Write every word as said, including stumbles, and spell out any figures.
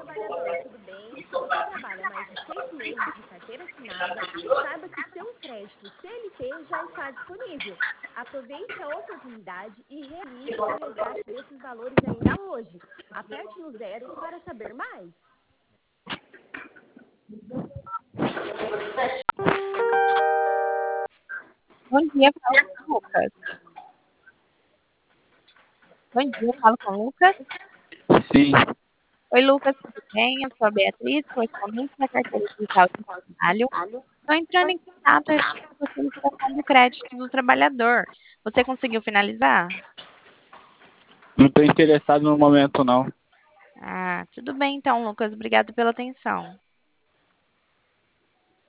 trabalhador, tudo bem? Se você trabalha mais de seis meses de carteira assinada, saiba que seu crédito C L T já está disponível. Aproveite a oportunidade e realize o resgate desses valores ainda hoje. Aperte no zero para saber mais. Bom dia, falo com o Lucas. Bom dia, falo com o Lucas. Sim, Oi, Lucas, tudo bem? Eu sou a Beatriz, correspondente da carteira digital de trabalho. Estou entrando em contato com a solicitação do crédito do trabalhador. Você conseguiu finalizar? não estou interessado no momento, não. Ah, tudo bem então, Lucas. Obrigado pela atenção.